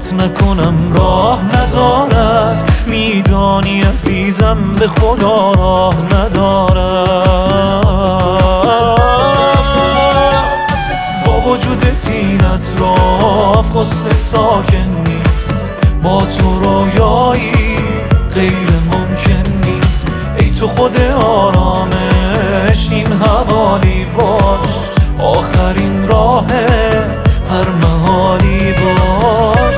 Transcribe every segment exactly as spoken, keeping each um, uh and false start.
نگاهت نکنم راه ندارد، میدانی عزیزم به خدا راه ندارد. با وجود این اطراف غصه ساکن نیست، با تو رویایی غیر ممکن نیست. ای تو خود آرامش این حوالی باش، آخرین راه هر محالی باش.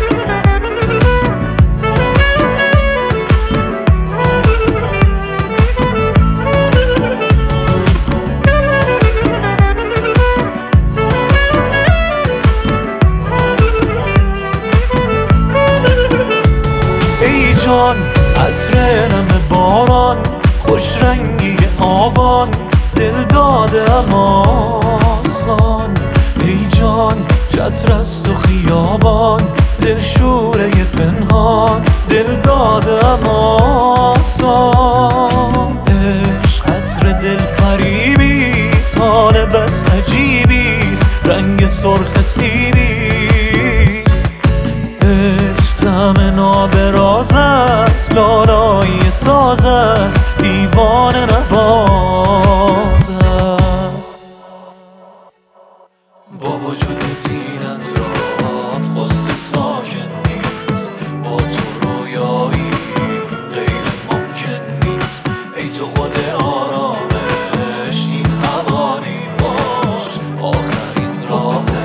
ای جان عطر نم باران، خوش رنگی آبان، دل داده اما آسان. ای جان چتر است و خیابان، دل شوره پنهان، دل داده اما آسان. عشق عطر دل فریبیست، حال بس عجیبیست، رنگ سرخ سیبیست. عشق طعم نابراز است، لالایی ساز است، دیوانه نواز است. با وجود این اطراف غصه ساکن نیست، با تو رویایی غیر ممکن نیست. ای تو خود آرامش این حوالی باش، آخرین راهه.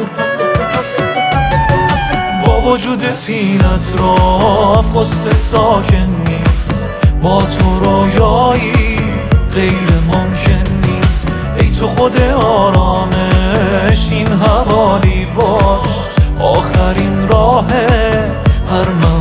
با وجود این اطراف غصه ساکن نیست، با تو رویایی غیر ممکن نیست. ای تو خود آرامش این حوالی باش، آخرین راه هر